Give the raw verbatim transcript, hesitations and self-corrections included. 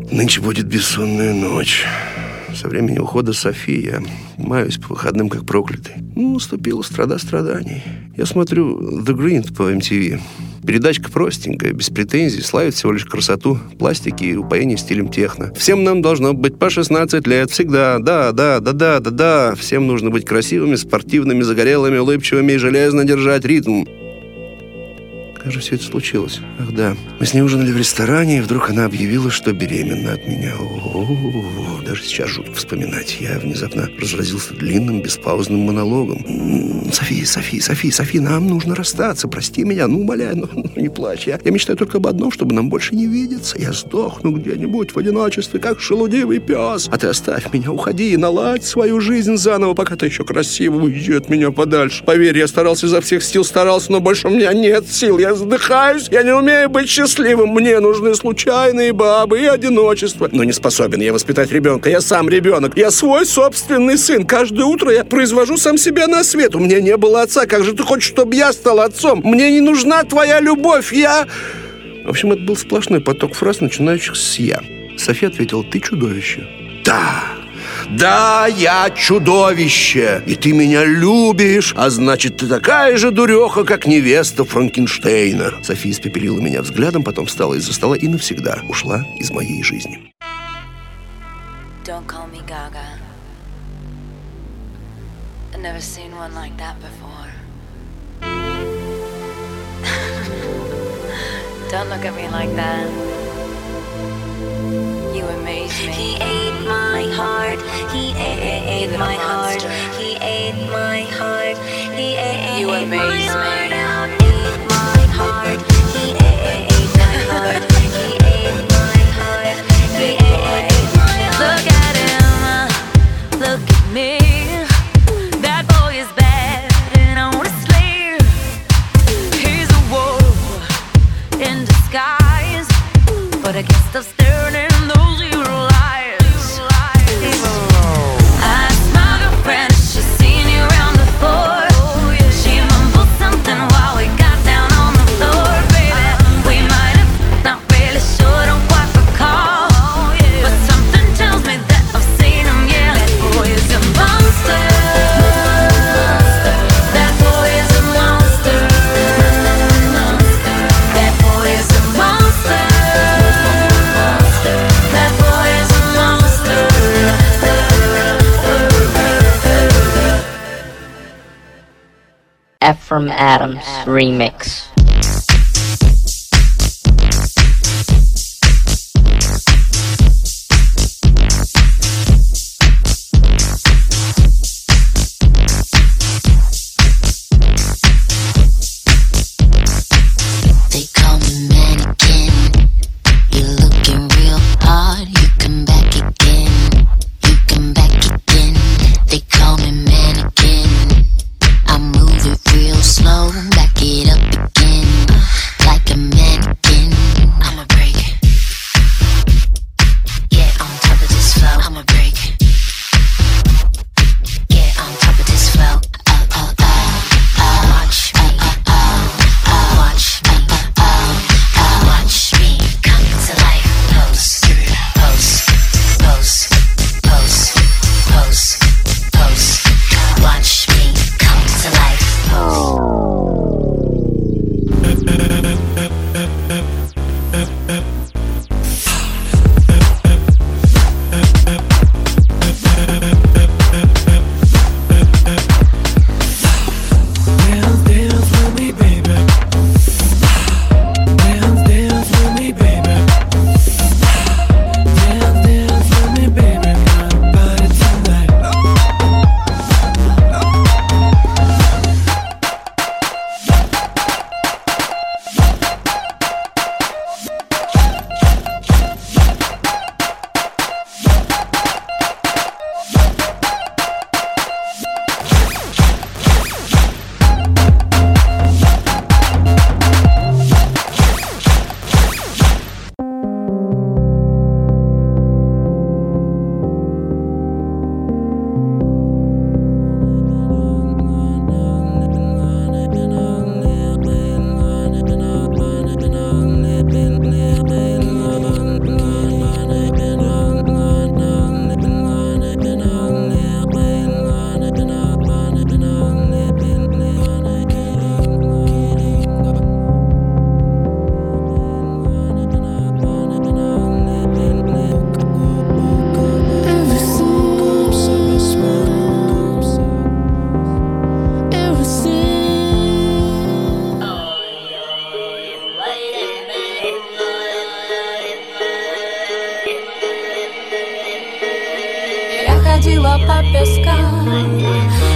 Нынче будет бессонная ночь. Со времени ухода Софи я маюсь по выходным как проклятый. Ну, наступила страда страданий. Я смотрю The Green по эм ти ви. Передачка простенькая, без претензий, славит всего лишь красоту, пластики и упоение стилем техно. Всем нам должно быть по шестнадцать лет, всегда. Да, да, да, да, да, да. Всем нужно быть красивыми, спортивными, загорелыми, улыбчивыми и железно держать ритм. Как же все это случилось? Ах да, мы с ней ужинали в ресторане, и вдруг она объявила, что беременна от меня. О-о-о, даже сейчас жутко вспоминать. Я внезапно разразился длинным, беспаузным монологом. М-м, Софи, Софи, Софи, Софи, нам нужно расстаться, прости меня, ну, умоляю, ну, ну не плачь. Я, я мечтаю только об одном, чтобы нам больше не видеться. Я сдохну где-нибудь в одиночестве, как шелудивый пес. А ты оставь меня, уходи и наладь свою жизнь заново, пока ты еще красиво, уйди от меня подальше. Поверь, я старался изо всех сил, старался, но больше у меня нет сил. Я задыхаюсь, я не умею быть счастливым. Мне нужны случайные бабы и одиночество. Но не способен я воспитать ребенка. Я сам ребенок. Я свой собственный сын. Каждое утро я произвожу сам себя на свет. У меня не было отца. Как же ты хочешь, чтобы я стал отцом? Мне не нужна твоя любовь. Я... В общем, это был сплошной поток фраз, начинающих с «я». София ответила: ты чудовище. Да. Да, я чудовище, и ты меня любишь, а значит, ты такая же дуреха, как невеста Франкенштейна. София испепелила меня взглядом, потом встала из-за стола и навсегда ушла из моей жизни. Don't call me Gaga. I've never seen one like that before. Don't look at me like that. You amaze me. He ate my heart. He ate, ate my heart. He ate my heart. He ate, you amaze me. Ate my heart. He ate my heart. He ate my heart. He ate my heart. Look at him. Look at me. That boy is bad, and I wanna slay him. He's a wolf in disguise, but I can't stop staring at those evil eyes. I asked my girlfriend if she's seen you around before. She mumbled something while we got down on the floor. Baby, we might have, not really sure, don't quite recall, but something tells me that I've seen him. Yeah, that boy is a monster. That boy is a monster. That boy is a monster. Ephraim Adams remix. They call me mannequin. You're looking real hard. You come back again. You come back again. They call me mannequin. I move it real slow, back it up again. ходила по пескам.